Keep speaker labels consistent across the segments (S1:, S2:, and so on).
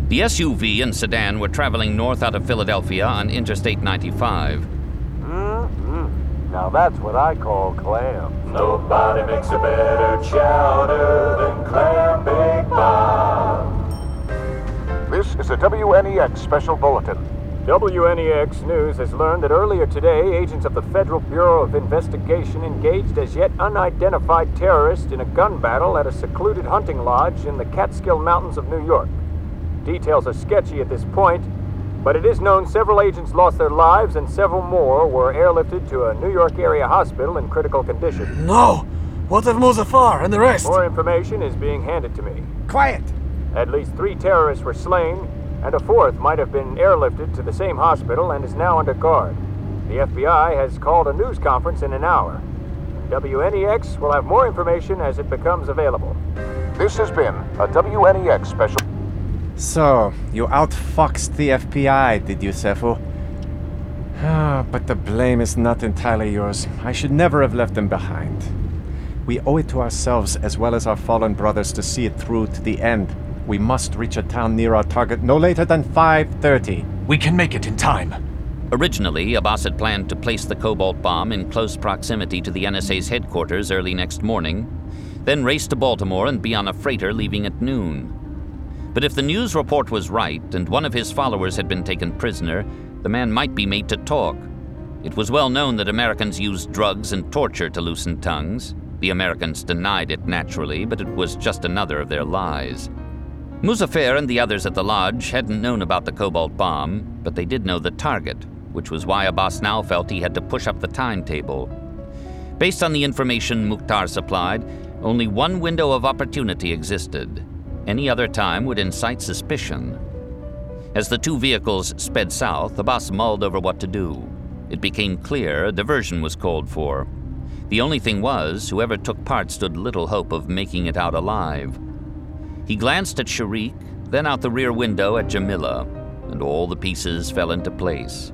S1: The SUV and sedan were traveling north out of Philadelphia on Interstate 95.
S2: Now that's what I call clam.
S3: Nobody makes a better chowder than Clam Bake Bob.
S2: This is a WNEX special bulletin.
S4: WNEX News has learned that earlier today, agents of the Federal Bureau of Investigation engaged as yet unidentified terrorists in a gun battle at a secluded hunting lodge in the Catskill Mountains of New York. Details are sketchy at this point, but it is known several agents lost their lives and several more were airlifted to a New York area hospital in critical condition.
S5: No! What of Muzaffar and the rest?
S4: More information is being handed to me.
S5: Quiet!
S4: At least 3 terrorists were slain, and a 4th might have been airlifted to the same hospital and is now under guard. The FBI has called a news conference in an hour. WNEX will have more information as it becomes available.
S2: This has been a WNEX special.
S6: So, you outfoxed the FBI, did you, Sefu? But the blame is not entirely yours. I should never have left them behind. We owe it to ourselves as well as our fallen brothers to see it through to the end. We must reach a town near our target no later than 5:30.
S5: We can make it in time.
S1: Originally, Abbas had planned to place the cobalt bomb in close proximity to the NSA's headquarters early next morning, then race to Baltimore and be on a freighter leaving at noon. But if the news report was right and one of his followers had been taken prisoner, the man might be made to talk. It was well known that Americans used drugs and torture to loosen tongues. The Americans denied it naturally, but it was just another of their lies. Muzaffar and the others at the lodge hadn't known about the cobalt bomb, but they did know the target, which was why Abbas now felt he had to push up the timetable. Based on the information Mukhtar supplied, only one window of opportunity existed. Any other time would incite suspicion. As the 2 vehicles sped south, Abbas mulled over what to do. It became clear a diversion was called for. The only thing was, whoever took part stood little hope of making it out alive. He glanced at Sharik, then out the rear window at Jamila, and all the pieces fell into place.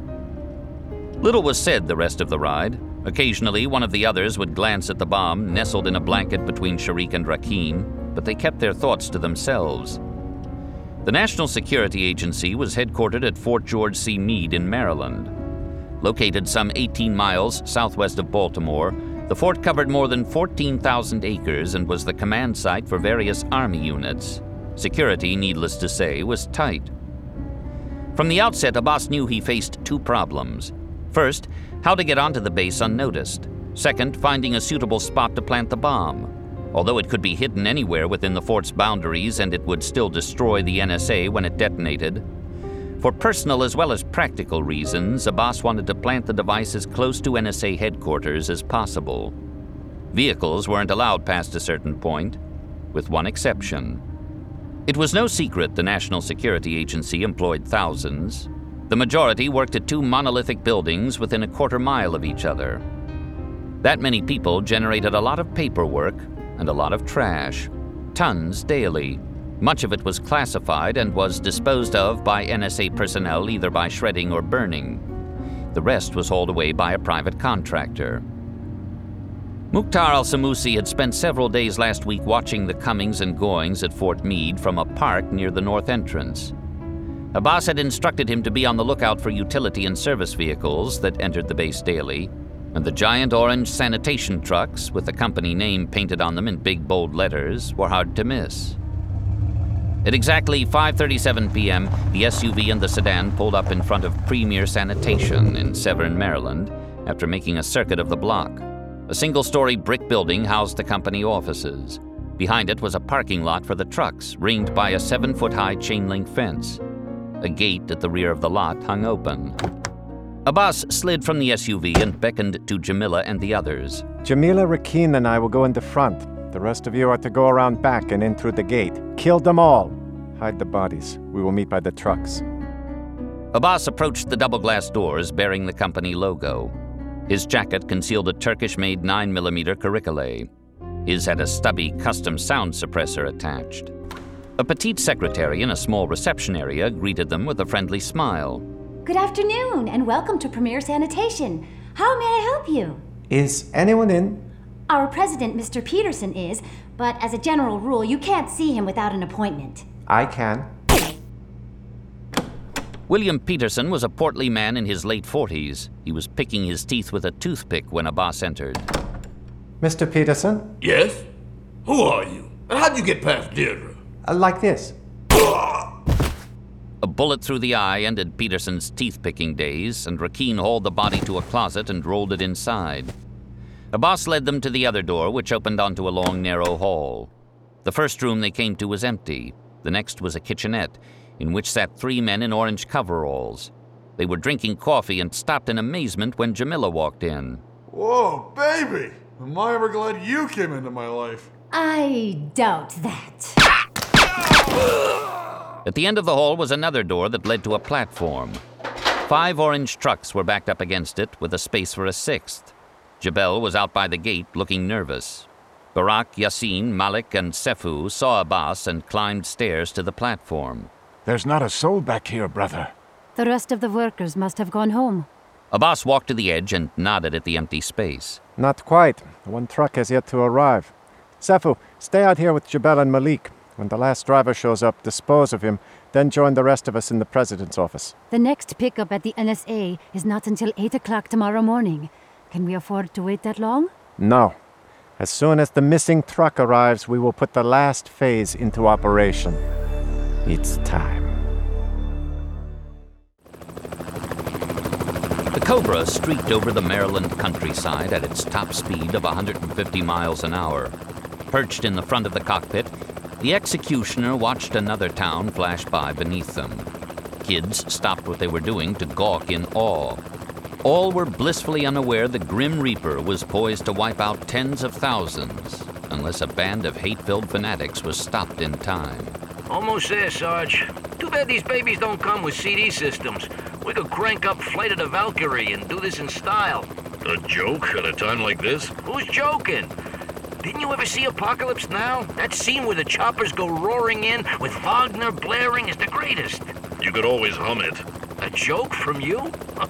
S1: Little was said the rest of the ride. Occasionally, one of the others would glance at the bomb nestled in a blanket between Sharik and Rakim, but they kept their thoughts to themselves. The National Security Agency was headquartered at Fort George C. Meade in Maryland. Located some 18 miles southwest of Baltimore, the fort covered more than 14,000 acres and was the command site for various Army units. Security, needless to say, was tight. From the outset, Abbas knew he faced 2 problems. First, how to get onto the base unnoticed. Second, finding a suitable spot to plant the bomb. Although it could be hidden anywhere within the fort's boundaries and it would still destroy the NSA when it detonated. For personal as well as practical reasons, Abbas wanted to plant the device as close to NSA headquarters as possible. Vehicles weren't allowed past a certain point, with one exception. It was no secret the National Security Agency employed thousands. The majority worked at 2 monolithic buildings within a quarter mile of each other. That many people generated a lot of paperwork and a lot of trash, tons daily. Much of it was classified and was disposed of by NSA personnel either by shredding or burning. The rest was hauled away by a private contractor. Mukhtar al-Samusi had spent several days last week watching the comings and goings at Fort Meade from a park near the north entrance. Abbas had instructed him to be on the lookout for utility and service vehicles that entered the base daily, and the giant orange sanitation trucks with the company name painted on them in big bold letters were hard to miss. At exactly 5:37 p.m., the SUV and the sedan pulled up in front of Premier Sanitation in Severn, Maryland, after making a circuit of the block. A single-story brick building housed the company offices. Behind it was a parking lot for the trucks, ringed by a 7-foot-high chain-link fence. A gate at the rear of the lot hung open. Abbas slid from the SUV and beckoned to Jamila and the others.
S6: Jamila, Rakim, and I will go in the front. The rest of you are to go around back and in through the gate. Kill them all. Hide the bodies. We will meet by the trucks.
S1: Abbas approached the double-glass doors bearing the company logo. His jacket concealed a Turkish-made 9mm Curricule. His had a stubby custom sound suppressor attached. A petite secretary in a small reception area greeted them with a friendly smile.
S7: Good afternoon, and welcome to Premier Sanitation. How may I help you?
S6: Is anyone in?
S7: Our president, Mr. Peterson, is, but as a general rule, you can't see him without an appointment.
S6: I can.
S1: William Peterson was a portly man in his late 40s. He was picking his teeth with a toothpick when Abbas entered.
S6: Mr. Peterson?
S8: Yes? Who are you? And how'd you get past Deirdre?
S6: Like this.
S1: A bullet through the eye ended Peterson's teeth-picking days, and Rakeen hauled the body to a closet and rolled it inside. Abbas led them to the other door, which opened onto a long, narrow hall. The first room they came to was empty. The next was a kitchenette, in which sat 3 men in orange coveralls. They were drinking coffee and stopped in amazement when Jamila walked in.
S9: Whoa, baby! Am I ever glad you came into my life?
S7: I doubt that.
S1: At the end of the hall was another door that led to a platform. 5 orange trucks were backed up against it, with a space for a 6th. Jabel was out by the gate, looking nervous. Barak, Yassin, Malik, and Sefu saw Abbas and climbed stairs to the platform.
S2: There's not a soul back here, brother.
S10: The rest of the workers must have gone home.
S1: Abbas walked to the edge and nodded at the empty space.
S6: Not quite. One truck has yet to arrive. Sefu, stay out here with Jabel and Malik. When the last driver shows up, dispose of him, then join the rest of us in the president's office.
S10: The next pickup at the NSA is not until 8 o'clock tomorrow morning. Can we afford to wait that long?
S6: No. As soon as the missing truck arrives, we will put the last phase into operation. It's time.
S1: The Cobra streaked over the Maryland countryside at its top speed of 150 miles an hour. Perched in the front of the cockpit, the executioner watched another town flash by beneath them. Kids stopped what they were doing to gawk in awe. All were blissfully unaware the Grim Reaper was poised to wipe out tens of thousands, unless a band of hate-filled fanatics was stopped in time.
S11: Almost there, Sarge. Too bad these babies don't come with CD systems. We could crank up Flight of the Valkyrie and do this in style.
S12: A joke at a time like this?
S11: Who's joking? Didn't you ever see Apocalypse Now? That scene where the choppers go roaring in with Wagner blaring is the greatest.
S12: You could always hum it.
S11: A joke from you?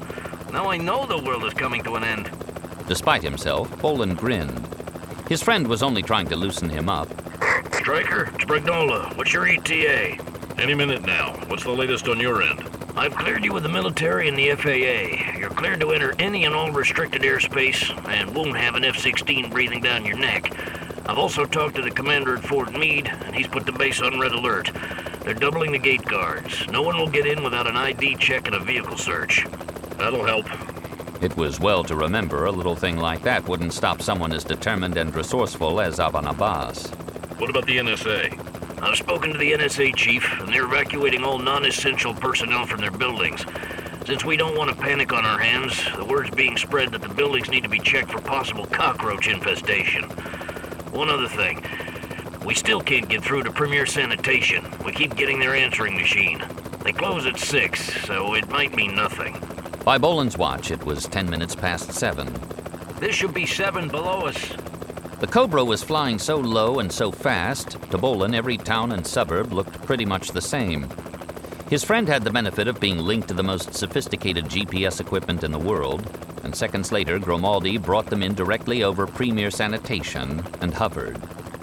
S11: Now I know the world is coming to an end.
S1: Despite himself, Bolin grinned. His friend was only trying to loosen him up.
S12: Stryker, it's Bragnola. What's your ETA? Any minute now. What's the latest on your end?
S11: I've cleared you with the military and the FAA. You're cleared to enter any and all restricted airspace and won't have an F-16 breathing down your neck. I've also talked to the commander at Fort Meade, and he's put the base on red alert. They're doubling the gate guards. No one will get in without an ID check and a vehicle search.
S12: That'll help.
S1: It was well to remember a little thing like that wouldn't stop someone as determined and resourceful as Aban Abbas.
S12: What about the NSA?
S11: I've spoken to the NSA chief, and they're evacuating all non-essential personnel from their buildings. Since we don't want to panic on our hands, the word's being spread that the buildings need to be checked for possible cockroach infestation. One other thing. We still can't get through to Premier Sanitation. We keep getting their answering machine. They close at 6, so it might mean nothing.
S1: By Bolin's watch, it was 10 minutes past 7.
S11: This should be 7 below us.
S1: The Cobra was flying so low and so fast, to Bolin every town and suburb looked pretty much the same. His friend had the benefit of being linked to the most sophisticated GPS equipment in the world, and seconds later Grimaldi brought them in directly over Premier Sanitation and hovered.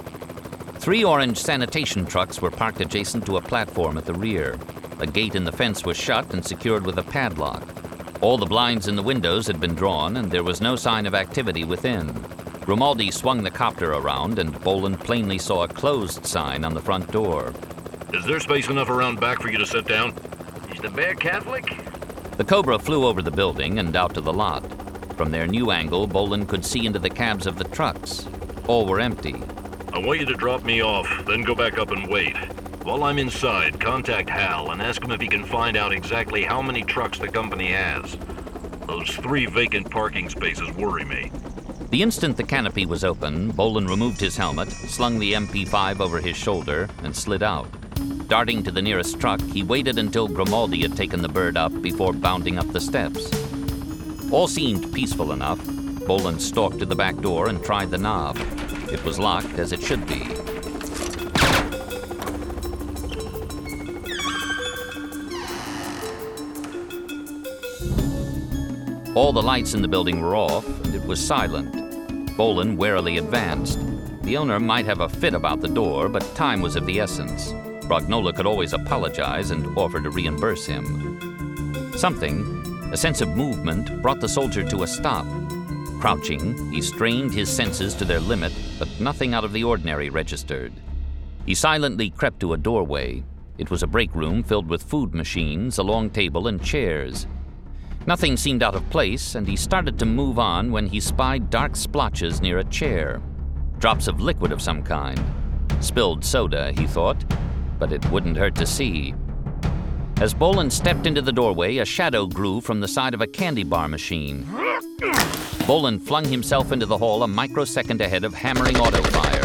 S1: 3 orange sanitation trucks were parked adjacent to a platform at the rear. A gate in the fence was shut and secured with a padlock. All the blinds in the windows had been drawn, and there was no sign of activity within. Grimaldi swung the copter around, and Bolin plainly saw a closed sign on the front door.
S12: Is there space enough around back for you to sit down?
S11: Is the bear Catholic?
S1: The Cobra flew over the building and out to the lot. From their new angle, Bolin could see into the cabs of the trucks. All were empty.
S12: I want you to drop me off, then go back up and wait. While I'm inside, contact Hal and ask him if he can find out exactly how many trucks the company has. Those 3 vacant parking spaces worry me.
S1: The instant the canopy was open, Bolin removed his helmet, slung the MP5 over his shoulder, and slid out. Darting to the nearest truck, he waited until Grimaldi had taken the bird up before bounding up the steps. All seemed peaceful enough. Bolin stalked to the back door and tried the knob. It was locked, as it should be. All the lights in the building were off, and it was silent. Bolin warily advanced. The owner might have a fit about the door, but time was of the essence. Bragnola could always apologize and offer to reimburse him. Something, a sense of movement, brought the soldier to a stop. Crouching, he strained his senses to their limit, but nothing out of the ordinary registered. He silently crept to a doorway. It was a break room filled with food machines, a long table, and chairs. Nothing seemed out of place, and he started to move on when he spied dark splotches near a chair. Drops of liquid of some kind. Spilled soda, he thought, but it wouldn't hurt to see. As Bolin stepped into the doorway, a shadow grew from the side of a candy bar machine. Bolin flung himself into the hall a microsecond ahead of hammering auto fire.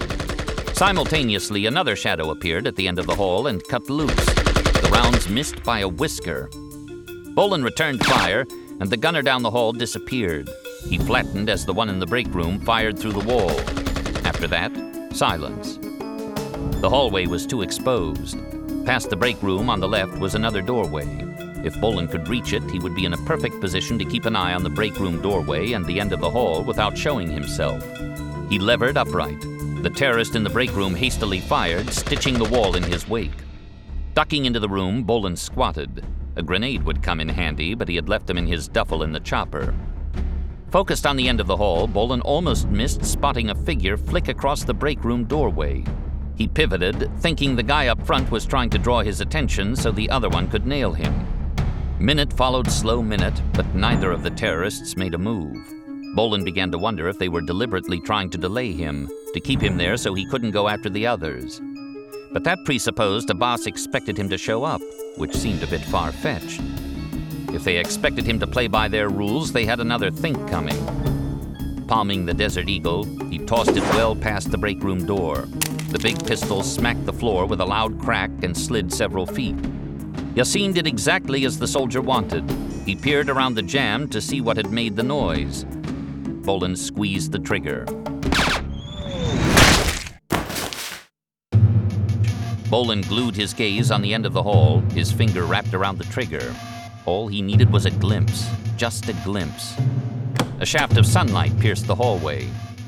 S1: Simultaneously, another shadow appeared at the end of the hall and cut loose. The rounds missed by a whisker. Bolin returned fire, and the gunner down the hall disappeared. He flattened as the one in the break room fired through the wall. After that, silence. The hallway was too exposed. Past the break room on the left was another doorway. If Bolin could reach it, he would be in a perfect position to keep an eye on the break room doorway and the end of the hall without showing himself. He levered upright. The terrorist in the break room hastily fired, stitching the wall in his wake. Ducking into the room, Bolin squatted. A grenade would come in handy, but he had left them in his duffel in the chopper. Focused on the end of the hall, Bolin almost missed spotting a figure flick across the break room doorway. He pivoted, thinking the guy up front was trying to draw his attention so the other one could nail him. Minute followed slow minute, but neither of the terrorists made a move. Bolin began to wonder if they were deliberately trying to delay him, to keep him there so he couldn't go after the others. But that presupposed a boss expected him to show up, which seemed a bit far-fetched. If they expected him to play by their rules, they had another think coming. Palming the Desert Eagle, he tossed it well past the break room door. The big pistol smacked the floor with a loud crack and slid several feet. Yassine did exactly as the soldier wanted. He peered around the jam to see what had made the noise. Bolin squeezed the trigger. Bolin glued his gaze on the end of the hall, his finger wrapped around the trigger. All he needed was a glimpse, just a glimpse. A shaft of sunlight pierced the hallway.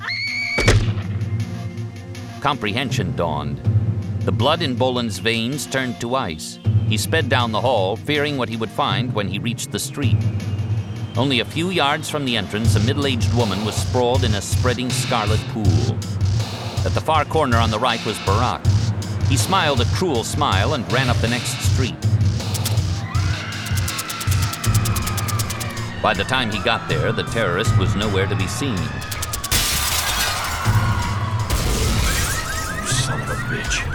S1: Comprehension dawned. The blood in Bolin's veins turned to ice. He sped down the hall, fearing what he would find when he reached the street. Only a few yards from the entrance, a middle-aged woman was sprawled in a spreading scarlet pool. At the far corner on the right was Barak. He smiled a cruel smile and ran up the next street. By the time he got there, the terrorist was nowhere to be seen.
S11: Son of a bitch.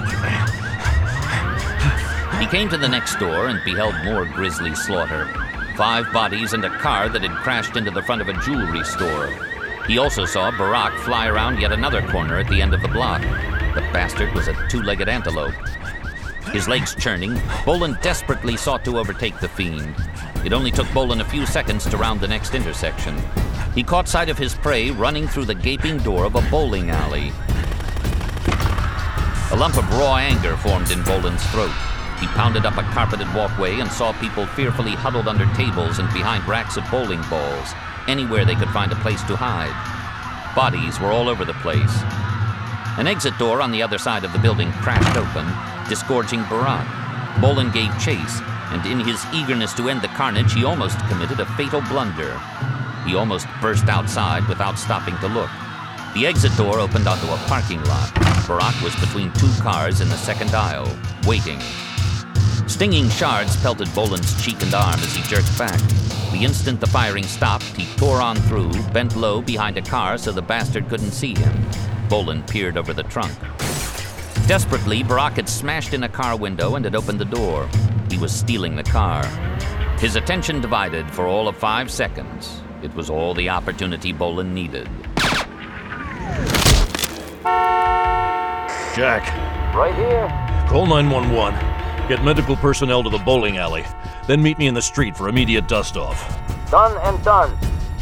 S1: He came to the next door and beheld more grisly slaughter. 5 bodies and a car that had crashed into the front of a jewelry store. He also saw Barak fly around yet another corner at the end of the block. The bastard was a 2-legged antelope. His legs churning, Bolin desperately sought to overtake the fiend. It only took Bolin a few seconds to round the next intersection. He caught sight of his prey running through the gaping door of a bowling alley. A lump of raw anger formed in Bolin's throat. He pounded up a carpeted walkway and saw people fearfully huddled under tables and behind racks of bowling balls, anywhere they could find a place to hide. Bodies were all over the place. An exit door on the other side of the building crashed open, disgorging Barak. Bolin gave chase, and in his eagerness to end the carnage, he almost committed a fatal blunder. He almost burst outside without stopping to look. The exit door opened onto a parking lot. Barak was between 2 cars in the second aisle, waiting. Stinging shards pelted Bolin's cheek and arm as he jerked back. The instant the firing stopped, he tore on through, bent low behind a car so the bastard couldn't see him. Bolin peered over the trunk. Desperately, Barak had smashed in a car window and had opened the door. He was stealing the car. His attention divided for all of 5 seconds. It was all the opportunity Bolin needed.
S12: Jack.
S4: Right here.
S12: Call 911. Get medical personnel to the bowling alley. Then meet me in the street for immediate dust-off.
S4: Done and done.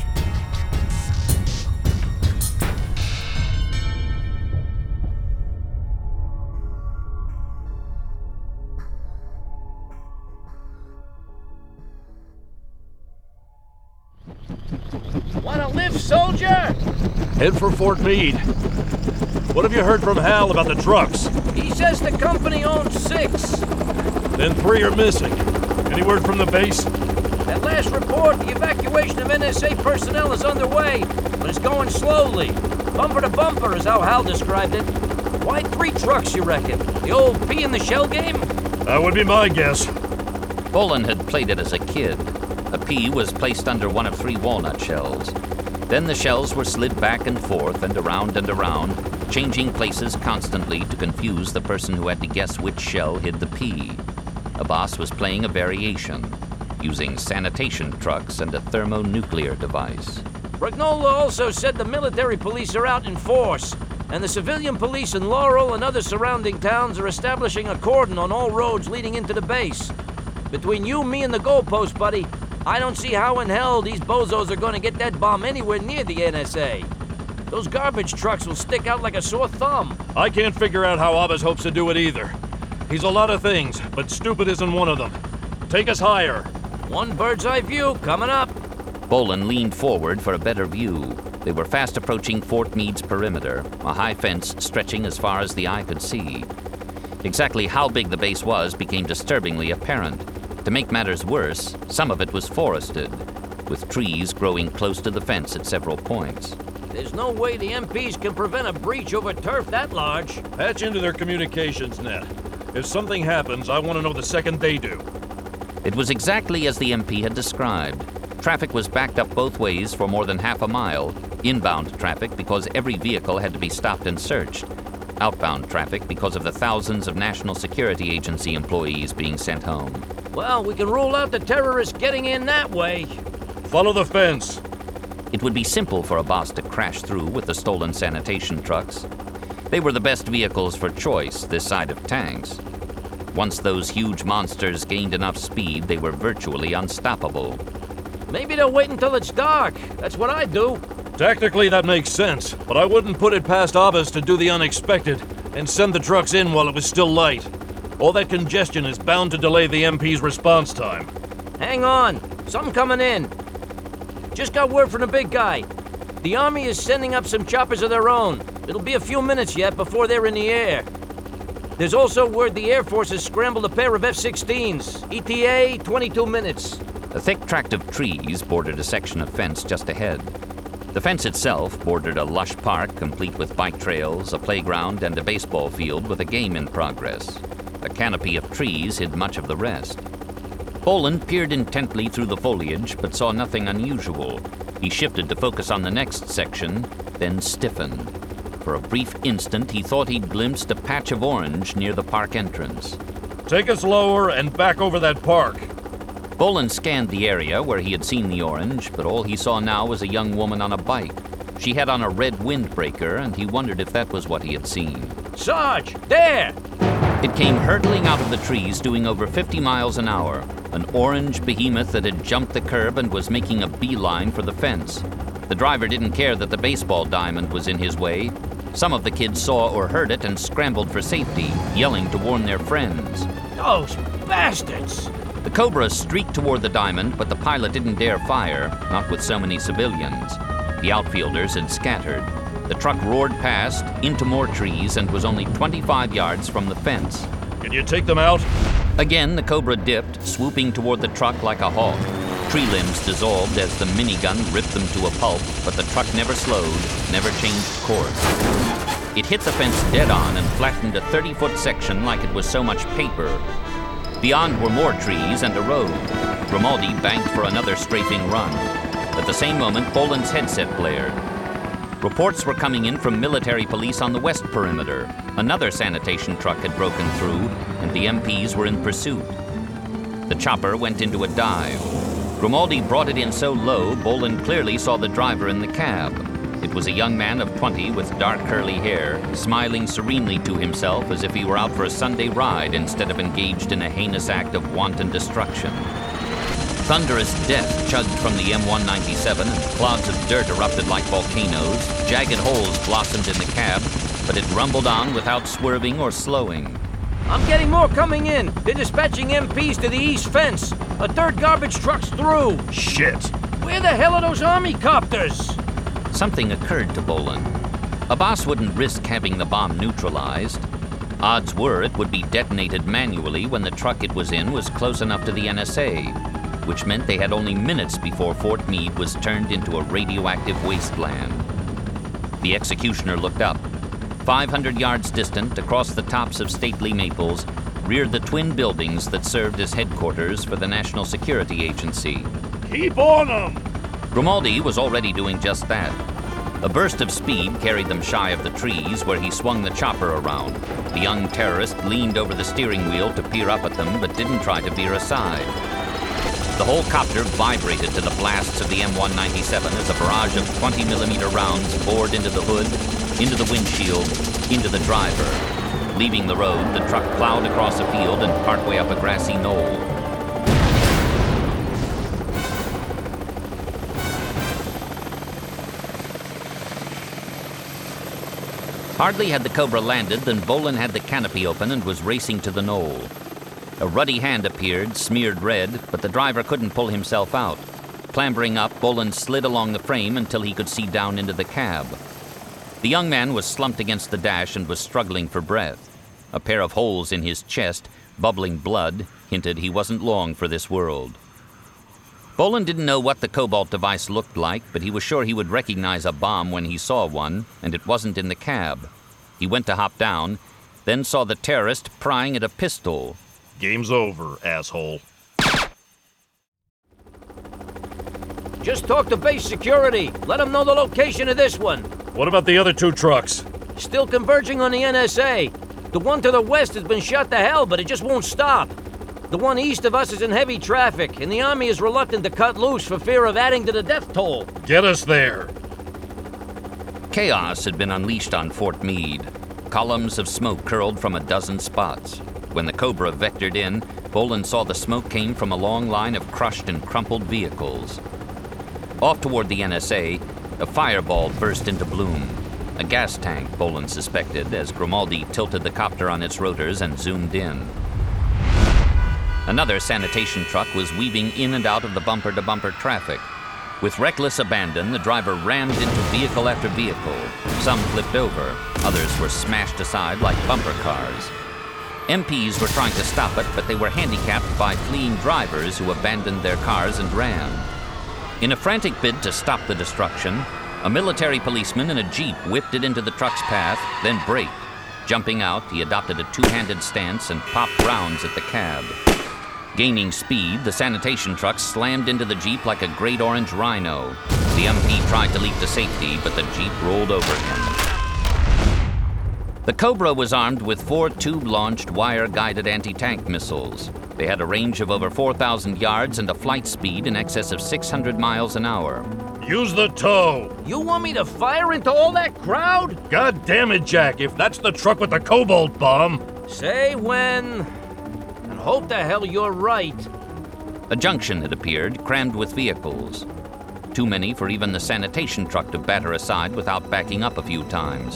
S11: Wanna live, soldier?
S12: Head for Fort Meade. What have you heard from Hal about the trucks?
S11: He says the company owns 6.
S12: Then 3 are missing. Any word from the base?
S11: At last report, the evacuation of NSA personnel is underway, but it's going slowly. Bumper to bumper is how Hal described it. Why 3 trucks, you reckon? The old pea in the shell game?
S12: That would be my guess.
S1: Bolin had played it as a kid. A pea was placed under one of 3 walnut shells. Then the shells were slid back and forth and around, changing places constantly to confuse the person who had to guess which shell hid the pea. Abbas was playing a variation, using sanitation trucks and a thermonuclear device.
S11: Bragnola also said the military police are out in force, and the civilian police in Laurel and other surrounding towns are establishing a cordon on all roads leading into the base. Between you, me, and the goalpost, buddy, I don't see how in hell these bozos are going to get that bomb anywhere near the NSA. Those garbage trucks will stick out like a sore thumb.
S12: I can't figure out how Abbas hopes to do it either. He's a lot of things, but stupid isn't one of them. Take us higher.
S11: One bird's eye view coming up.
S1: Bolin leaned forward for a better view. They were fast approaching Fort Meade's perimeter, a high fence stretching as far as the eye could see. Exactly how big the base was became disturbingly apparent. To make matters worse, some of it was forested, with trees growing close to the fence at several points.
S11: There's no way the MPs can prevent a breach over turf that large.
S12: Patch into their communications net. If something happens, I want to know the second they do.
S1: It was exactly as the MP had described. Traffic was backed up both ways for more than half a mile. Inbound traffic because every vehicle had to be stopped and searched. Outbound traffic because of the thousands of National Security Agency employees being sent home.
S11: Well, we can rule out the terrorists getting in that way.
S12: Follow the fence.
S1: It would be simple for Abbas to crash through with the stolen sanitation trucks. They were the best vehicles for choice this side of tanks. Once those huge monsters gained enough speed, they were virtually unstoppable.
S11: Maybe they'll wait until it's dark. That's what I'd do.
S12: Tactically, that makes sense, but I wouldn't put it past Abbas to do the unexpected and send the trucks in while it was still light. All that congestion is bound to delay the MP's response time.
S11: Hang on. Something coming in. Just got word from the big guy. The Army is sending up some choppers of their own. It'll be a few minutes yet before they're in the air. There's also word the Air Force has scrambled a pair of F-16s. ETA, 22 minutes.
S1: A thick tract of trees bordered a section of fence just ahead. The fence itself bordered a lush park complete with bike trails, a playground, and a baseball field with a game in progress. A canopy of trees hid much of the rest. Bolin peered intently through the foliage, but saw nothing unusual. He shifted to focus on the next section, then stiffened. For a brief instant, he thought he'd glimpsed a patch of orange near the park entrance.
S12: Take us lower and back over that park.
S1: Bolin scanned the area where he had seen the orange, but all he saw now was a young woman on a bike. She had on a red windbreaker, and he wondered if that was what he had seen.
S11: Sarge, there!
S1: It came hurtling out of the trees, doing over 50 miles an hour. An orange behemoth that had jumped the curb and was making a beeline for the fence. The driver didn't care that the baseball diamond was in his way. Some of the kids saw or heard it and scrambled for safety, yelling to warn their friends.
S11: Those bastards!
S1: The Cobra streaked toward the diamond, but the pilot didn't dare fire, not with so many civilians. The outfielders had scattered. The truck roared past, into more trees, and was only 25 yards from the fence.
S12: Can you take them out?
S1: Again, the Cobra dipped, swooping toward the truck like a hawk. Tree limbs dissolved as the minigun ripped them to a pulp, but the truck never slowed, never changed course. It hit the fence dead on and flattened a 30-foot section like it was so much paper. Beyond were more trees and a road. Grimaldi banked for another strafing run. At the same moment, Bolin's headset blared. Reports were coming in from military police on the west perimeter. Another sanitation truck had broken through, and the MPs were in pursuit. The chopper went into a dive. Grimaldi brought it in so low, Bolin clearly saw the driver in the cab. It was a young man of 20 with dark curly hair, smiling serenely to himself as if he were out for a Sunday ride instead of engaged in a heinous act of wanton destruction. Thunderous death chugged from the M197 and clouds of dirt erupted like volcanoes. Jagged holes blossomed in the cab, but it rumbled on without swerving or slowing.
S11: I'm getting more coming in. They're dispatching MPs to the east fence. A third garbage truck's through.
S12: Shit.
S11: Where the hell are those army copters?
S1: Something occurred to Bolin. Abbas wouldn't risk having the bomb neutralized. Odds were it would be detonated manually when the truck it was in was close enough to the NSA, which meant they had only minutes before Fort Meade was turned into a radioactive wasteland. The executioner looked up. 500 yards distant, across the tops of stately maples, reared the twin buildings that served as headquarters for the National Security Agency.
S12: Keep on them!
S1: Grimaldi was already doing just that. A burst of speed carried them shy of the trees, where he swung the chopper around. The young terrorist leaned over the steering wheel to peer up at them, but didn't try to veer aside. The whole copter vibrated to the blasts of the M197 as a barrage of 20mm rounds bored into the hood, into the windshield, into the driver. Leaving the road, the truck plowed across a field and partway up a grassy knoll. Hardly had the Cobra landed than Bolin had the canopy open and was racing to the knoll. A ruddy hand appeared, smeared red, but the driver couldn't pull himself out. Clambering up, Bolin slid along the frame until he could see down into the cab. The young man was slumped against the dash and was struggling for breath. A pair of holes in his chest, bubbling blood, hinted he wasn't long for this world. Bolin didn't know what the Cobalt device looked like, but he was sure he would recognize a bomb when he saw one, and it wasn't in the cab. He went to hop down, then saw the terrorist prying at a pistol.
S12: Game's over, asshole.
S11: Just talk to base security. Let them know the location of this one.
S12: What about the other 2 trucks?
S11: Still converging on the NSA. The one to the west has been shot to hell, but it just won't stop. The one east of us is in heavy traffic, and the Army is reluctant to cut loose for fear of adding to the death toll.
S12: Get us there.
S1: Chaos had been unleashed on Fort Meade. Columns of smoke curled from a dozen spots. When the Cobra vectored in, Bolin saw the smoke came from a long line of crushed and crumpled vehicles. Off toward the NSA, a fireball burst into bloom. A gas tank, Bolin suspected, as Grimaldi tilted the copter on its rotors and zoomed in. Another sanitation truck was weaving in and out of the bumper-to-bumper traffic. With reckless abandon, the driver rammed into vehicle after vehicle. Some flipped over, others were smashed aside like bumper cars. MPs were trying to stop it, but they were handicapped by fleeing drivers who abandoned their cars and ran. In a frantic bid to stop the destruction, a military policeman in a jeep whipped it into the truck's path, then braked. Jumping out, he adopted a two-handed stance and popped rounds at the cab. Gaining speed, the sanitation truck slammed into the jeep like a great orange rhino. The MP tried to leap to safety, but the jeep rolled over him. The Cobra was armed with 4 tube-launched, wire-guided anti-tank missiles. They had a range of over 4,000 yards and a flight speed in excess of 600 miles an hour.
S12: Use the tow!
S11: You want me to fire into all that crowd?
S12: God damn it, Jack, if that's the truck with the Cobalt bomb!
S11: Say when... and hope the hell you're right.
S1: A junction had appeared, crammed with vehicles. Too many for even the sanitation truck to batter aside without backing up a few times.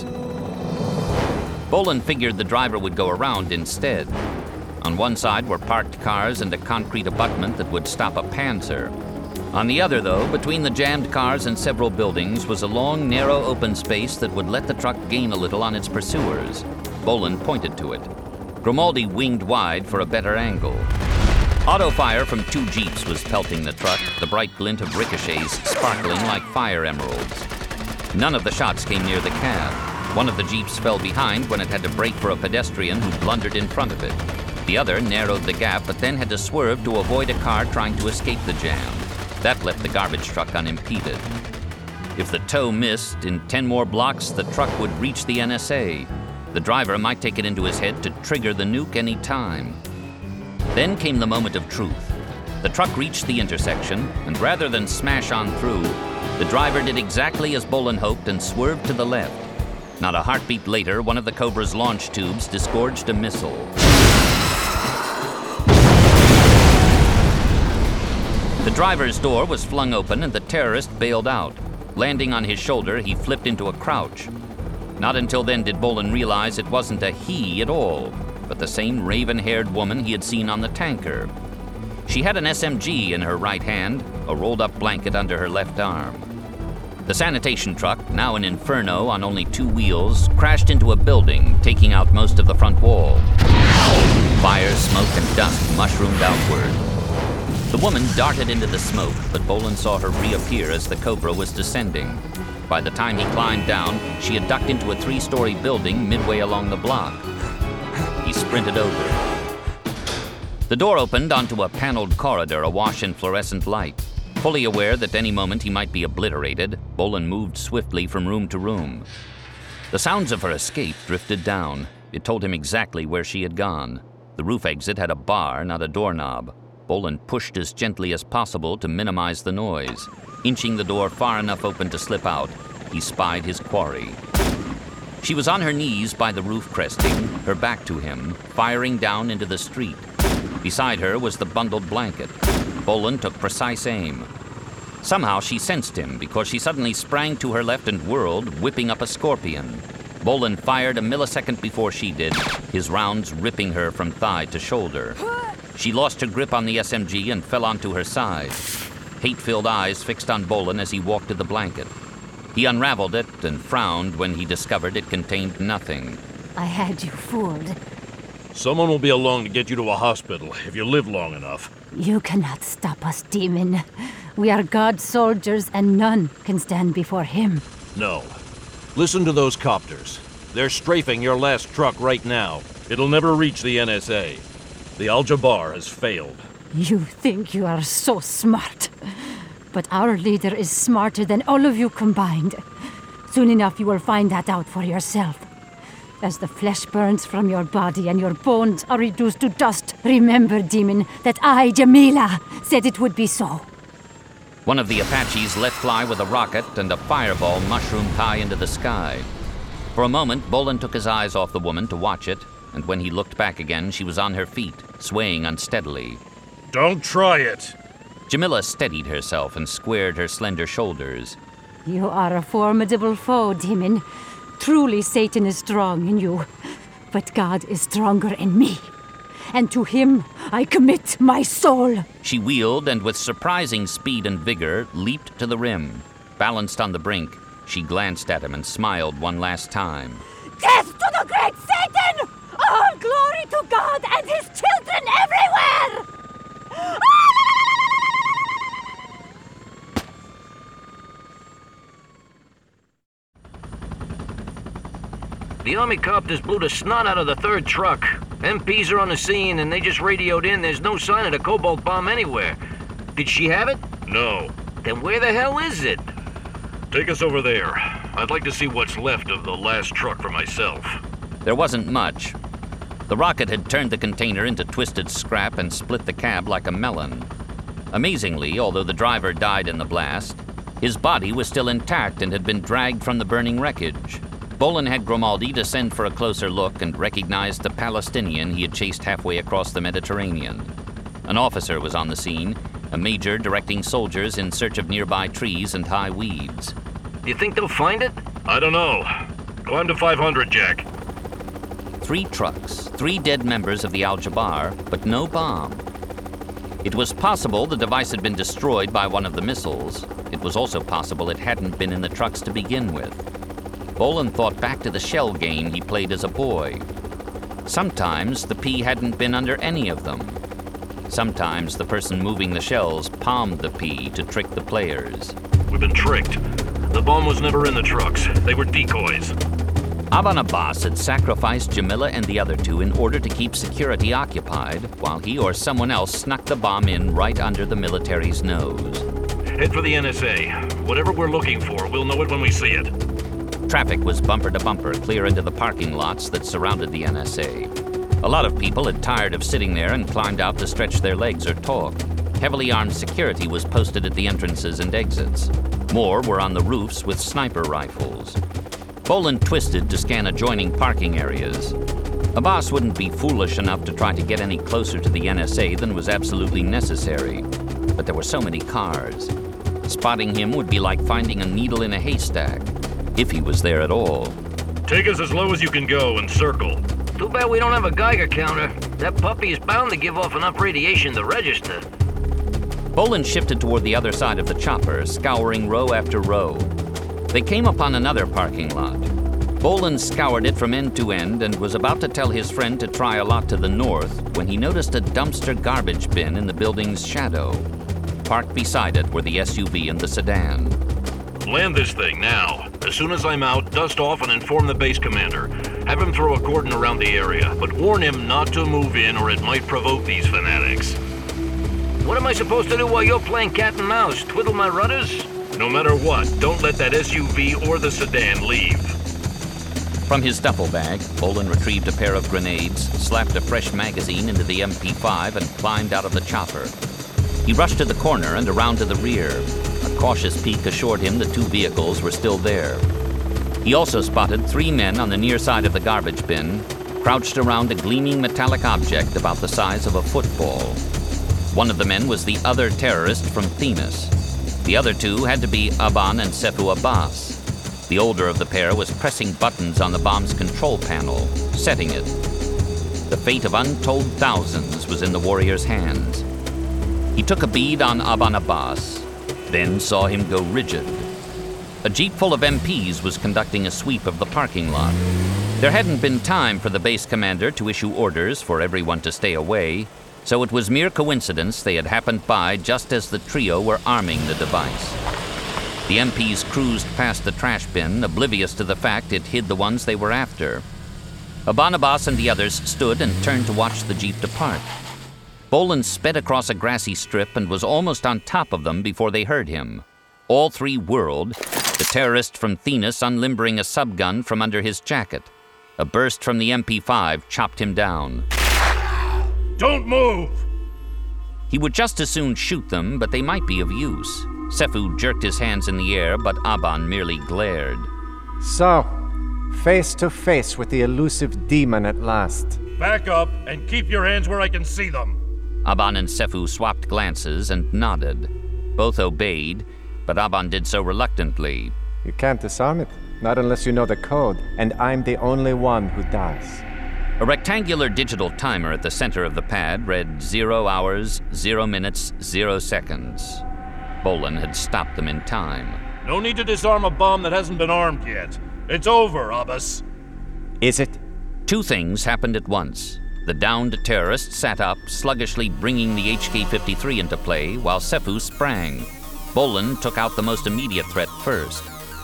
S1: Bolin figured the driver would go around instead. On one side were parked cars and a concrete abutment that would stop a Panzer. On the other, though, between the jammed cars and several buildings was a long, narrow open space that would let the truck gain a little on its pursuers. Bolin pointed to it. Grimaldi winged wide for a better angle. Auto fire from 2 jeeps was pelting the truck, the bright glint of ricochets sparkling like fire emeralds. None of the shots came near the cab. One of the jeeps fell behind when it had to brake for a pedestrian who blundered in front of it. The other narrowed the gap, but then had to swerve to avoid a car trying to escape the jam. That left the garbage truck unimpeded. If the tow missed, in 10 more blocks, the truck would reach the NSA. The driver might take it into his head to trigger the nuke any time. Then came the moment of truth. The truck reached the intersection, and rather than smash on through, the driver did exactly as Bolin hoped and swerved to the left. Not a heartbeat later, one of the Cobra's launch tubes disgorged a missile. The driver's door was flung open and the terrorist bailed out. Landing on his shoulder, he flipped into a crouch. Not until then did Bolin realize it wasn't a he at all, but the same raven-haired woman he had seen on the tanker. She had an SMG in her right hand, a rolled-up blanket under her left arm. The sanitation truck, now an inferno on only 2 wheels, crashed into a building, taking out most of the front wall. Fire, smoke, and dust mushroomed outward. The woman darted into the smoke, but Boland saw her reappear as the Cobra was descending. By the time he climbed down, she had ducked into a 3-story building midway along the block. He sprinted over. The door opened onto a paneled corridor awash in fluorescent light. Fully aware that any moment he might be obliterated, Boland moved swiftly from room to room. The sounds of her escape drifted down. It told him exactly where she had gone. The roof exit had a bar, not a doorknob. Boland pushed as gently as possible to minimize the noise. Inching the door far enough open to slip out, he spied his quarry. She was on her knees by the roof cresting, her back to him, firing down into the street. Beside her was the bundled blanket. Boland took precise aim. Somehow she sensed him because she suddenly sprang to her left and whirled, whipping up a scorpion. Boland fired a millisecond before she did, his rounds ripping her from thigh to shoulder. She lost her grip on the SMG and fell onto her side. Hate-filled eyes fixed on Boland as he walked to the blanket. He unraveled it and frowned when he discovered it contained nothing.
S10: I had you fooled.
S12: Someone will be along to get you to a hospital if you live long enough.
S10: You cannot stop us, demon. We are God's soldiers and none can stand before him.
S12: No. Listen to those copters. They're strafing your last truck right now. It'll never reach the NSA. The Al-Jabbar has failed.
S10: You think you are so smart. But our leader is smarter than all of you combined. Soon enough you will find that out for yourself. As the flesh burns from your body and your bones are reduced to dust, remember, demon, that I, Jamila, said it would be so.
S1: One of the Apaches let fly with a rocket and a fireball mushroomed high into the sky. For a moment, Boland took his eyes off the woman to watch it, and when he looked back again, she was on her feet, swaying unsteadily.
S12: Don't try it!
S1: Jamila steadied herself and squared her slender shoulders.
S10: You are a formidable foe, demon. Truly, Satan is strong in you, but God is stronger in me. And to him, I commit my soul.
S1: She wheeled and with surprising speed and vigor, leaped to the rim. Balanced on the brink, she glanced at him and smiled one last time.
S10: Death to the great Satan! All glory to God and his children everywhere!
S11: The Army copters blew the snot out of the 3rd truck. MPs are on the scene and they just radioed in. There's no sign of the cobalt bomb anywhere. Did she have it?
S12: No.
S11: Then where the hell is it?
S12: Take us over there. I'd like to see what's left of the last truck for myself.
S1: There wasn't much. The rocket had turned the container into twisted scrap and split the cab like a melon. Amazingly, although the driver died in the blast, his body was still intact and had been dragged from the burning wreckage. Boland had Grimaldi descend for a closer look and recognized the Palestinian he had chased halfway across the Mediterranean. An officer was on the scene, a major directing soldiers in search of nearby trees and high weeds.
S11: Do you think they'll find it?
S12: I don't know. Climb to 500, Jack.
S1: 3 trucks, 3 dead members of the Al-Jabbar, but no bomb. It was possible the device had been destroyed by one of the missiles. It was also possible it hadn't been in the trucks to begin with. Boland thought back to the shell game he played as a boy. Sometimes the P hadn't been under any of them. Sometimes the person moving the shells palmed the P to trick the players.
S12: We've been tricked. The bomb was never in the trucks. They were decoys.
S1: Aban Abbas had sacrificed Jamila and the other 2 in order to keep security occupied, while he or someone else snuck the bomb in right under the military's nose.
S12: Head for the NSA. Whatever we're looking for, we'll know it when we see it.
S1: Traffic was bumper to bumper clear into the parking lots that surrounded the NSA. A lot of people had tired of sitting there and climbed out to stretch their legs or talk. Heavily armed security was posted at the entrances and exits. More were on the roofs with sniper rifles. Boland twisted to scan adjoining parking areas. Abbas wouldn't be foolish enough to try to get any closer to the NSA than was absolutely necessary. But there were so many cars. Spotting him would be like finding a needle in a haystack. If he was there at all.
S12: Take us as low as you can go and circle.
S11: Too bad we don't have a Geiger counter. That puppy is bound to give off enough radiation to register.
S1: Boland shifted toward the other side of the chopper, scouring row after row. They came upon another parking lot. Bolin scoured it from end to end and was about to tell his friend to try a lot to the north when he noticed a dumpster garbage bin in the building's shadow. Parked beside it were the SUV and the sedan.
S12: Land this thing now. As soon as I'm out, dust off and inform the base commander. Have him throw a cordon around the area, but warn him not to move in or it might provoke these fanatics.
S11: What am I supposed to do while you're playing cat and mouse? Twiddle my rudders?
S12: No matter what, don't let that SUV or the sedan leave.
S1: From his duffel bag, Bolin retrieved a pair of grenades, slapped a fresh magazine into the MP5, and climbed out of the chopper. He rushed to the corner and around to the rear. A cautious peek assured him the two vehicles were still there. He also spotted 3 men on the near side of the garbage bin, crouched around a gleaming metallic object about the size of a football. One of the men was the other terrorist from Themis. The other 2 had to be Aban and Sefu Abbas. The older of the pair was pressing buttons on the bomb's control panel, setting it. The fate of untold thousands was in the warrior's hands. He took a bead on Aban Abbas, then saw him go rigid. A jeep full of MPs was conducting a sweep of the parking lot. There hadn't been time for the base commander to issue orders for everyone to stay away, so it was mere coincidence they had happened by just as the trio were arming the device. The MPs cruised past the trash bin, oblivious to the fact it hid the ones they were after. Aban Abbas and the others stood and turned to watch the jeep depart. Bolin sped across a grassy strip and was almost on top of them before they heard him. All 3 whirled, the terrorist from Thenis unlimbering a subgun from under his jacket. A burst from the MP5 chopped him down.
S8: Don't move!
S1: He would just as soon shoot them, but they might be of use. Sefu jerked his hands in the air, but Aban merely glared.
S6: So, face to face with the elusive demon at last.
S8: Back up and keep your hands where I can see them.
S1: Aban and Sefu swapped glances and nodded. Both obeyed, but Aban did so reluctantly.
S6: You can't disarm it, not unless you know the code, and I'm the only one who does.
S1: A rectangular digital timer at the center of the pad read 0 hours, 0 minutes, 0 seconds. Bolin had stopped them in time.
S8: No need to disarm a bomb that hasn't been armed yet. It's over, Abbas.
S6: Is it?
S1: 2 things happened at once. The downed terrorist sat up, sluggishly bringing the HK-53 into play, while Sefu sprang. Bolin took out the most immediate threat first.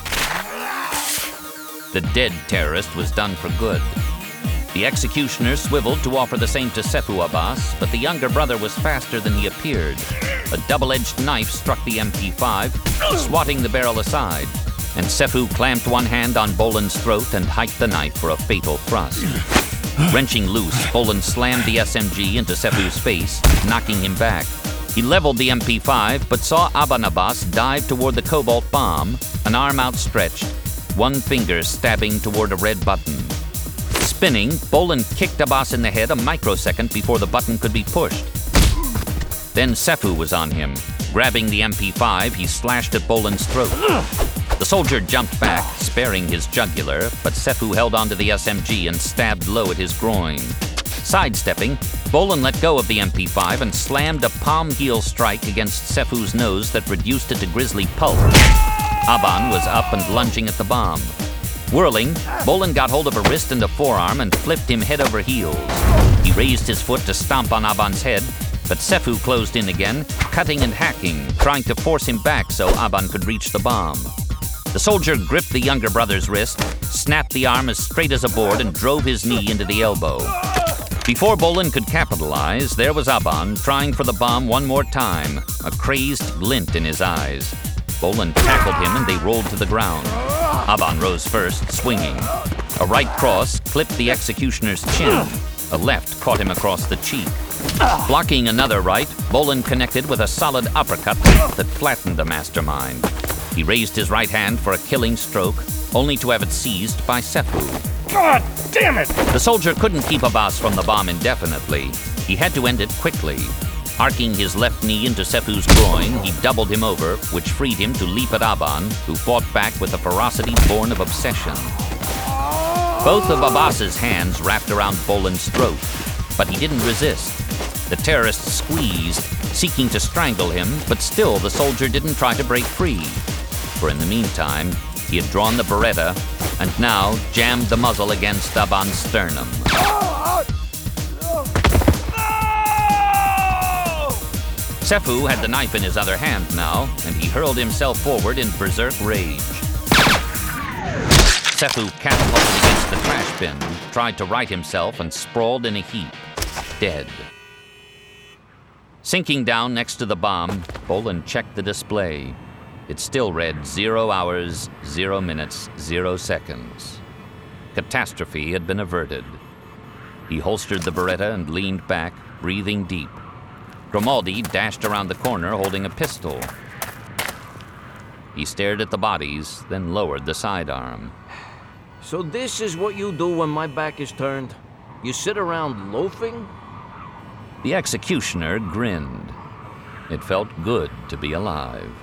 S1: The dead terrorist was done for good. The executioner swiveled to offer the same to Sefu Abbas, but the younger brother was faster than he appeared. A double-edged knife struck the MP5, swatting the barrel aside, and Sefu clamped one hand on Bolin's throat and hiked the knife for a fatal thrust. Wrenching loose, Bolin slammed the SMG into Sefu's face, knocking him back. He leveled the MP5, but saw Aban Abbas dive toward the cobalt bomb, an arm outstretched, one finger stabbing toward a red button. Spinning, Bolin kicked Abbas in the head a microsecond before the button could be pushed. Then Sefu was on him. Grabbing the MP5, he slashed at Bolin's throat. The soldier jumped back, sparing his jugular, but Sefu held onto the SMG and stabbed low at his groin. Sidestepping, Bolin let go of the MP5 and slammed a palm heel strike against Sefu's nose that reduced it to grisly pulp. Aban was up and lunging at the bomb. Whirling, Bolin got hold of a wrist and a forearm and flipped him head over heels. He raised his foot to stomp on Aban's head, but Sefu closed in again, cutting and hacking, trying to force him back so Aban could reach the bomb. The soldier gripped the younger brother's wrist, snapped the arm as straight as a board, and drove his knee into the elbow. Before Bolin could capitalize, there was Aban trying for the bomb one more time, a crazed glint in his eyes. Bolin tackled him and they rolled to the ground. Aban rose first, swinging. A right cross clipped the executioner's chin. A left caught him across the cheek. Blocking another right, Bolin connected with a solid uppercut that flattened the mastermind. He raised his right hand for a killing stroke, only to have it seized by Sefu.
S8: God damn it!
S1: The soldier couldn't keep Abbas from the bomb indefinitely. He had to end it quickly. Arcing his left knee into Sefu's groin, he doubled him over, which freed him to leap at Aban, who fought back with a ferocity born of obsession. Both of Abbas's hands wrapped around Bolin's throat, but he didn't resist. The terrorist squeezed, seeking to strangle him, but still the soldier didn't try to break free. For in the meantime, He had drawn the Beretta and now jammed the muzzle against Aban's sternum. Sefu had the knife in his other hand now, and he hurled himself forward in berserk rage. Sefu catapulted against the trash bin, tried to right himself, and sprawled in a heap, dead. Sinking down next to the bomb, Bolin checked the display. It still read 0 hours, 0 minutes, 0 seconds. Catastrophe had been averted. He holstered the Beretta and leaned back, breathing deep. Grimaldi dashed around the corner holding a pistol. He stared at the bodies, then lowered the sidearm.
S11: So this is what you do when my back is turned? You sit around loafing?
S1: The executioner grinned. It felt good to be alive.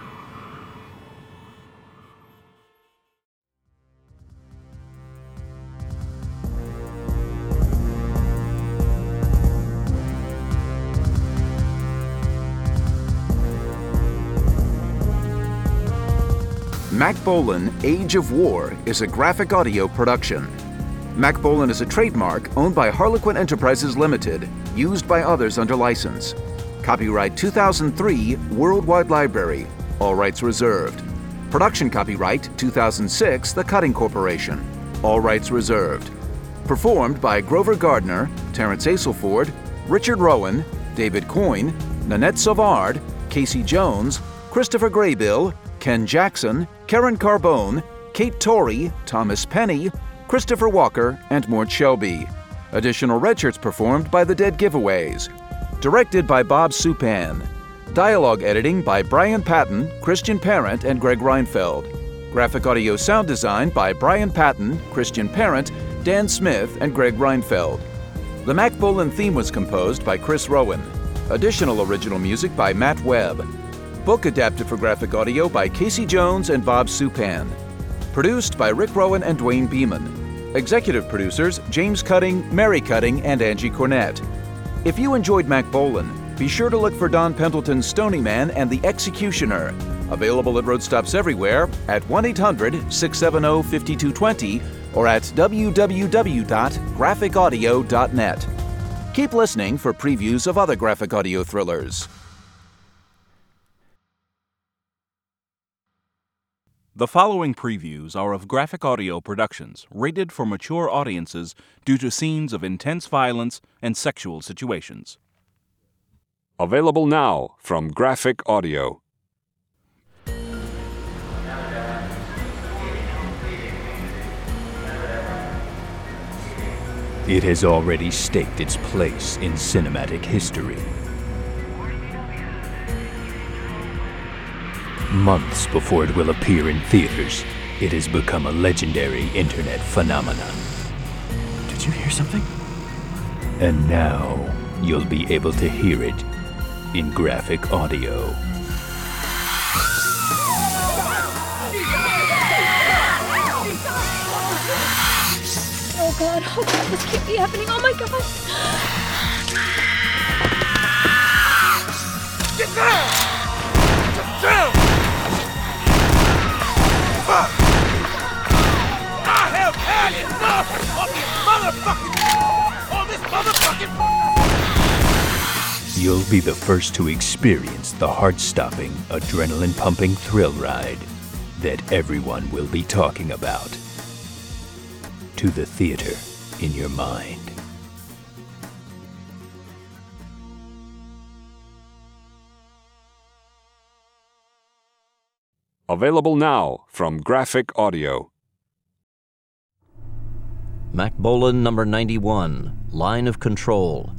S13: Mac Bolin, Age of War is a graphic audio production. Mac Bolin is a trademark owned by Harlequin Enterprises Limited, used by others under license. Copyright 2003, Worldwide Library, all rights reserved. Production copyright 2006, The Cutting Corporation, all rights reserved. Performed by Grover Gardner, Terrence Aselford, Richard Rowan, David Coyne, Nanette Savard, Casey Jones, Christopher Graybill, Ken Jackson, Karen Carbone, Kate Torrey, Thomas Penny, Christopher Walker, and Mort Shelby. Additional red shirts performed by The Dead Giveaways. Directed by Bob Supan. Dialogue editing by Brian Patton, Christian Parent, and Greg Reinfeld. Graphic audio sound design by Brian Patton, Christian Parent, Dan Smith, and Greg Reinfeld. The Mac Bolin theme was composed by Chris Rowan. Additional original music by Matt Webb. Book adapted for graphic audio by Casey Jones and Bob Supan. Produced by Rick Rowan and Dwayne Beeman. Executive producers James Cutting, Mary Cutting, and Angie Cornett. If you enjoyed Mac Bolin, be sure to look for Don Pendleton's Stony Man and The Executioner. Available at road stops everywhere at 1-800-670-5220 or at www.graphicaudio.net. Keep listening for previews of other graphic audio thrillers.
S14: The following previews are of Graphic Audio Productions, rated for mature audiences due to scenes of intense violence and sexual situations.
S15: Available now from Graphic Audio.
S16: It has already staked its place in cinematic history. Months before it will appear in theaters, it has become a legendary internet phenomenon.
S17: Did you hear something?
S16: And now, you'll be able to hear it in graphic audio.
S18: Oh God, this can't be happening. Oh my God.
S3: Get down! Get down! Fuck! I have had enough of this motherfucking...
S16: You'll be the first to experience the heart-stopping, adrenaline-pumping thrill ride that everyone will be talking about. To the theater in your mind.
S15: Available now from Graphic Audio.
S19: Mac Bolin number 91, Line of Control.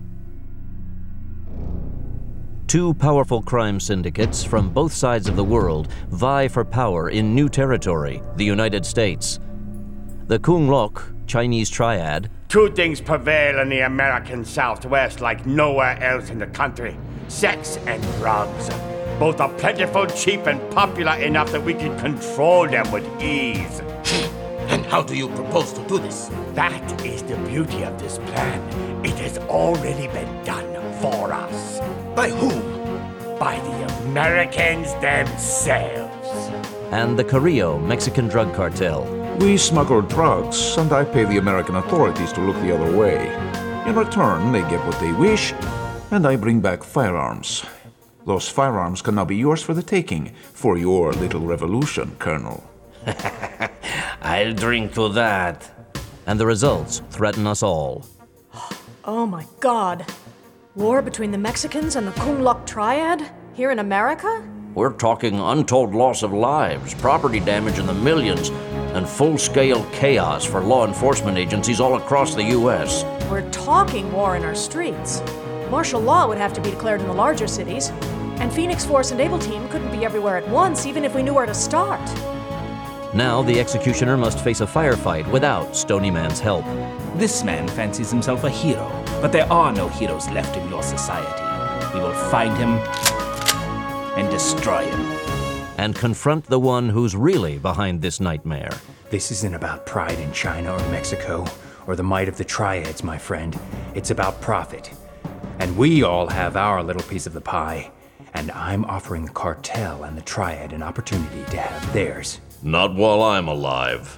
S19: Two powerful crime syndicates from both sides of the world vie for power in new territory, the United States. The Kung Lok, Chinese triad.
S20: Two things prevail in the American Southwest like nowhere else in the country. Sex and drugs. Both are plentiful, cheap, and popular enough that we can control them with ease.
S21: And how do you propose to do this?
S20: That is the beauty of this plan. It has already been done for us.
S21: By whom?
S20: By the Americans themselves.
S19: and the Carrillo Mexican drug cartel.
S5: We smuggle drugs, and I pay the American authorities to look the other way. In return, they get what they wish, and I bring back firearms. Those firearms can now be yours for the taking, for your little revolution, Colonel.
S21: I'll drink to that.
S19: And the results threaten us all.
S22: Oh my God. War between the Mexicans and the Kung Lok Triad? Here in America?
S11: We're talking untold loss of lives, property damage in the millions, and full-scale chaos for law enforcement agencies all across the U.S.
S22: We're talking war in our streets. Martial law would have to be declared in the larger cities, and Phoenix Force and Able Team couldn't be everywhere at once, even if we knew where to start.
S19: Now the executioner must face a firefight without Stony Man's help.
S23: This man fancies himself a hero, but there are no heroes left in your society. We will find him and destroy him.
S19: And confront the one who's really behind this nightmare.
S17: This isn't about pride in China or Mexico, or the might of the Triads, my friend. It's about profit. And we all have our little piece of the pie. And I'm offering the cartel and the Triad an opportunity to have theirs.
S12: Not while I'm alive.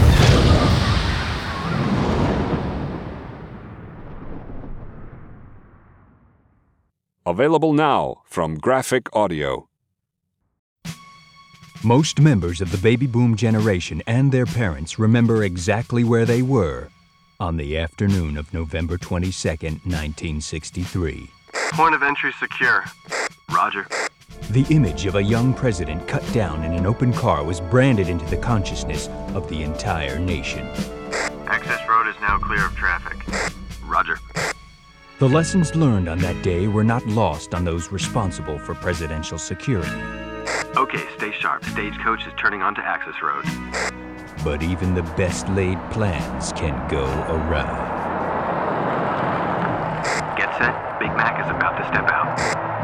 S15: Available now from Graphic Audio.
S16: Most members of the baby boom generation and their parents remember exactly where they were on the afternoon of November 22nd, 1963.
S24: Point of entry secure. Roger.
S16: The image of a young president cut down in an open car was branded into the consciousness of the entire nation.
S24: Access road is now clear of traffic. Roger.
S16: The lessons learned on that day were not lost on those responsible for presidential security.
S24: Okay, stay sharp. Stagecoach is turning onto Access Road.
S16: But even the best laid plans can go awry.
S24: Get set. Big Mac is about to step out.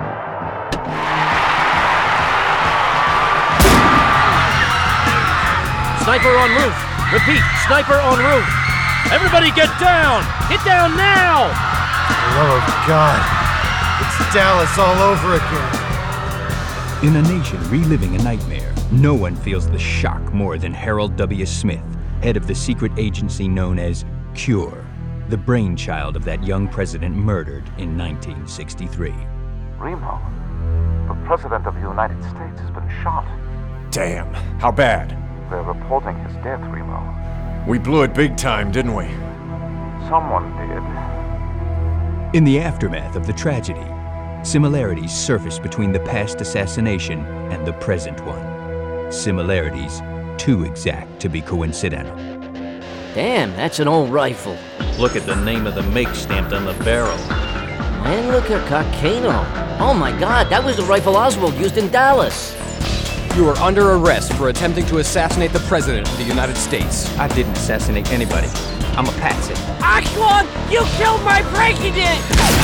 S11: Sniper on roof! Repeat, sniper on roof! Everybody get down! Get down now!
S9: For the love of God, it's Dallas all over again.
S16: In a nation reliving a nightmare, no one feels the shock more than Harold W. Smith, head of the secret agency known as CURE, the brainchild of that young president murdered in 1963.
S2: Remo, the President of the United States has been shot.
S6: Damn, how bad?
S2: They're reporting his death, Remo.
S6: We blew it big time, didn't we?
S2: Someone did.
S16: In the aftermath of the tragedy, similarities surface between the past assassination and the present one. Similarities too exact to be coincidental.
S11: Damn, that's an old rifle.
S19: Look at the name of the make stamped on the barrel.
S11: And look at Carcano. Oh my God, that was the rifle Oswald used in Dallas.
S25: You are under arrest for attempting to assassinate the President of the United States.
S17: I didn't assassinate anybody. I'm a patsy.
S11: Oswald, you killed my president!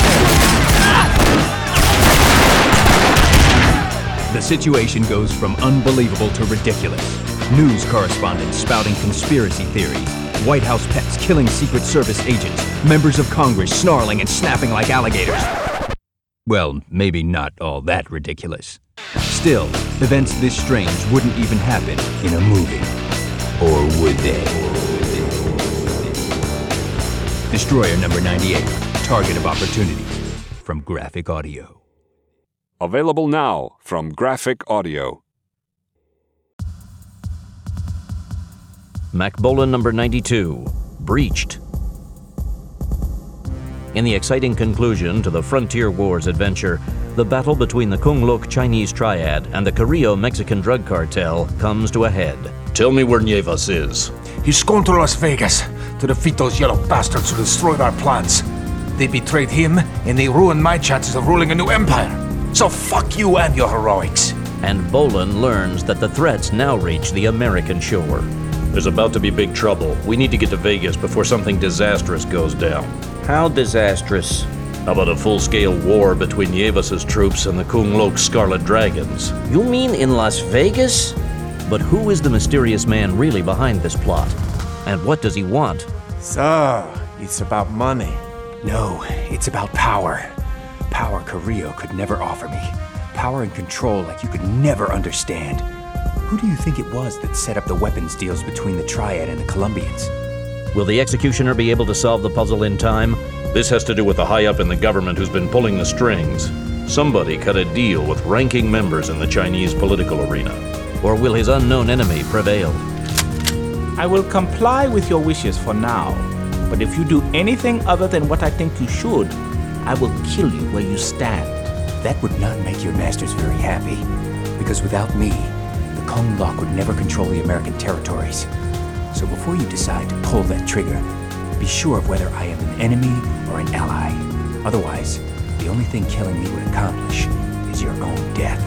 S16: The situation goes from unbelievable to ridiculous. News correspondents spouting conspiracy theories, White House pets killing Secret Service agents, members of Congress snarling and snapping like alligators. Well, maybe not all that ridiculous. Still, events this strange wouldn't even happen in a movie. Or would they? Destroyer number 98, Target of Opportunity, from Graphic Audio.
S15: Available now from Graphic Audio.
S19: MacBolin number 92, Breached. In the exciting conclusion to the Frontier Wars adventure, the battle between the Kung Lok Chinese Triad and the Carrillo Mexican drug cartel comes to a head.
S12: Tell me where Nievas is.
S21: He's gone to Las Vegas to defeat those yellow bastards who destroyed our plans. They betrayed him, and they ruined my chances of ruling a new empire. So fuck you and your heroics.
S19: And Bolin learns that the threats now reach the American shore.
S12: There's about to be big trouble. We need to get to Vegas before something disastrous goes down.
S11: How disastrous?
S12: How about a full-scale war between Nievas' troops and the Kung Lok Scarlet Dragons?
S11: You mean in Las Vegas?
S19: But who is the mysterious man really behind this plot? And what does he want?
S6: So, it's about money.
S17: No, it's about power. Power Carrillo could never offer me. Power and control like you could never understand. Who do you think it was that set up the weapons deals between the Triad and the Colombians?
S19: Will the executioner be able to solve the puzzle in time?
S12: This has to do with the high-up in the government who's been pulling the strings. Somebody cut a deal with ranking members in the Chinese political arena.
S19: Or will his unknown enemy prevail?
S23: I will comply with your wishes for now, but if you do anything other than what I think you should, I will kill you where you stand.
S17: That would not make your masters very happy, because without me, the Kung Lok would never control the American territories. So before you decide to pull that trigger, be sure of whether I am an enemy or an ally. Otherwise, the only thing killing me would accomplish is your own death.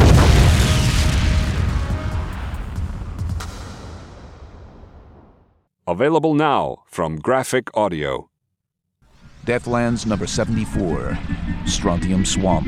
S15: Available now from Graphic Audio.
S5: Deathlands number 74, Strontium Swamp.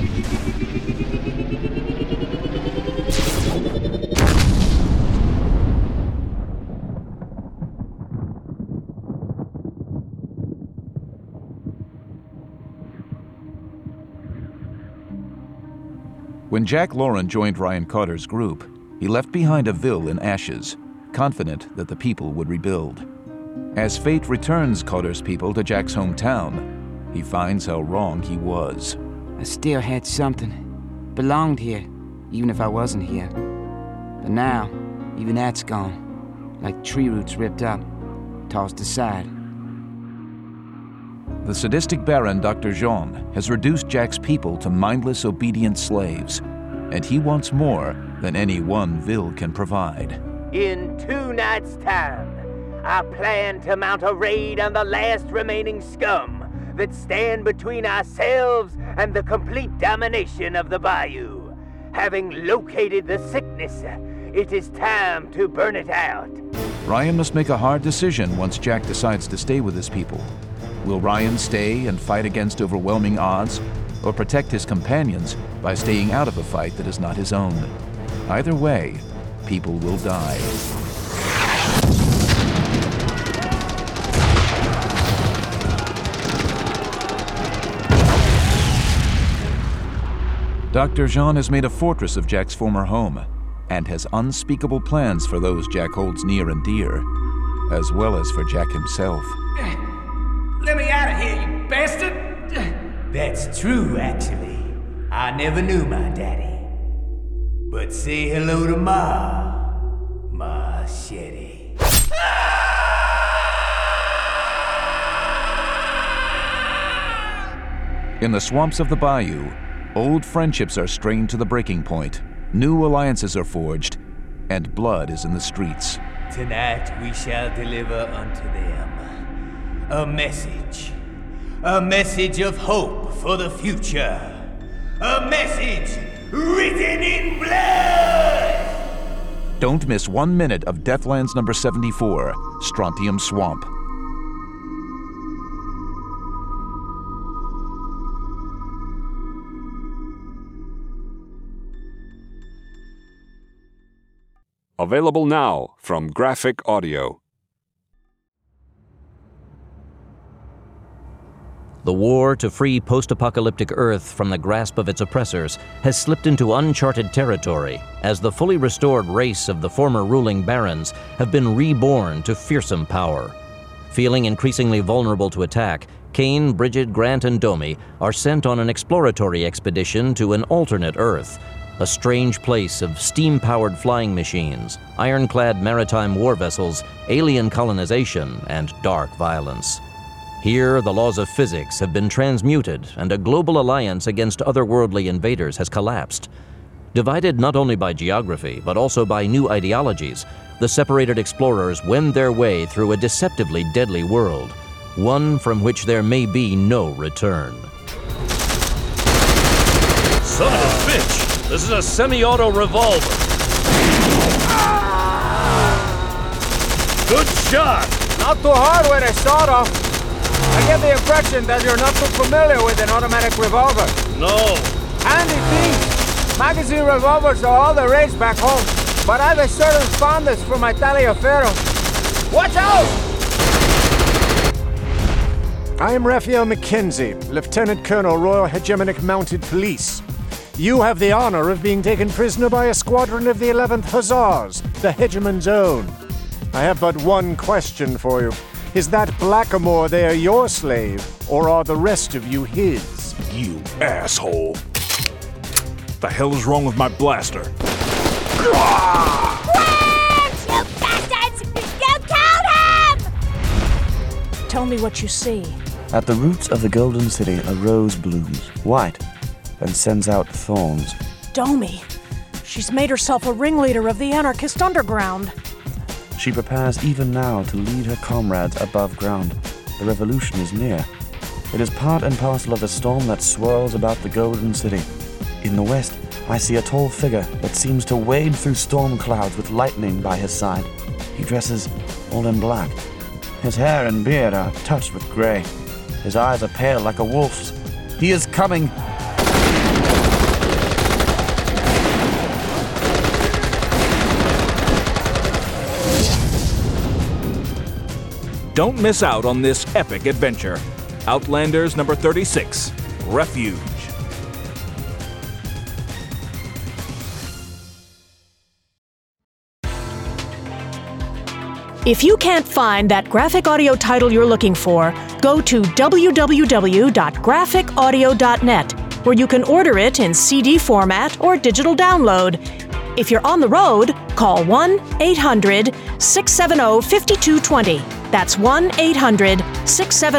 S5: When Jack Lauren joined Ryan Carter's group, he left behind a ville in ashes, confident that the people would rebuild. As fate returns Carter's people to Jack's hometown, he finds how wrong he was.
S1: I still had something. Belonged here, even if I wasn't here. But now, even that's gone. Like tree roots ripped up, tossed aside.
S5: The sadistic Baron, Dr. Jean, has reduced Jack's people to mindless, obedient slaves, and he wants more than any one ville can provide.
S4: In 2 nights' time, I plan to mount a raid on the last remaining scum that stand between ourselves and the complete domination of the bayou. Having located the sickness, it is time to burn it out.
S5: Ryan must make a hard decision once Jack decides to stay with his people. Will Ryan stay and fight against overwhelming odds, or protect his companions by staying out of a fight that is not his own? Either way, people will die. Dr. Jean has made a fortress of Jack's former home, and has unspeakable plans for those Jack holds near and dear, as well as for Jack himself.
S7: Let me out of here, you bastard! That's true, actually. I never knew my daddy. But say hello to Ma. Machete.
S5: In the swamps of the bayou, old friendships are strained to the breaking point, new alliances are forged, and blood is in the streets.
S7: Tonight we shall deliver unto them a message of hope for the future, a message written in blood!
S5: Don't miss 1 minute of Deathlands number 74, Strontium Swamp.
S15: Available now from Graphic Audio.
S19: The war to free post-apocalyptic Earth from the grasp of its oppressors has slipped into uncharted territory as the fully restored race of the former ruling barons have been reborn to fearsome power. Feeling increasingly vulnerable to attack, Kane, Bridget, Grant, and Domi are sent on an exploratory expedition to an alternate Earth, a strange place of steam-powered flying machines, ironclad maritime war vessels, alien colonization, and dark violence. Here, the laws of physics have been transmuted and a global alliance against otherworldly invaders has collapsed. Divided not only by geography, but also by new ideologies, the separated explorers wend their way through a deceptively deadly world, one from which there may be no return.
S12: Son of a bitch! This is a semi-auto revolver! Good shot!
S8: Not too hard when I start off. I get the impression that you're not too familiar with an automatic revolver.
S12: No.
S8: Handy things. Magazine revolvers are all the rage back home, but I have a certain fondness for my Taliaferro. Watch out!
S6: I am Raphael McKenzie, Lieutenant Colonel, Royal Hegemonic Mounted Police. You have the honor of being taken prisoner by a squadron of the 11th Hussars, the Hegemon's own. I have but one question for you. Is that blackamoor there your slave, or are the rest of you his?
S21: You asshole. The hell is wrong with my blaster?
S22: Quince! You bastards! You killed him! Tell me what you see.
S3: At the roots of the Golden City, a rose blooms, white, and sends out thorns.
S22: Domi. She's made herself a ringleader of the anarchist underground.
S3: She prepares even now to lead her comrades above ground. The revolution is near. It is part and parcel of the storm that swirls about the Golden City. In the west, I see a tall figure that seems to wade through storm clouds with lightning by his side. He dresses all in black. His hair and beard are touched with gray. His eyes are pale like a wolf's. He is coming.
S21: Don't miss out on this epic adventure. Outlanders number 36, Refuge.
S22: If you can't find that graphic audio title you're looking for, go to www.graphicaudio.net, where you can order it in CD format or digital download. If you're on the road, call 1-800-670-5220. That's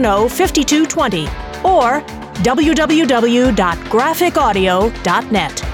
S22: 1-800-670-5220 or www.graphicaudio.net.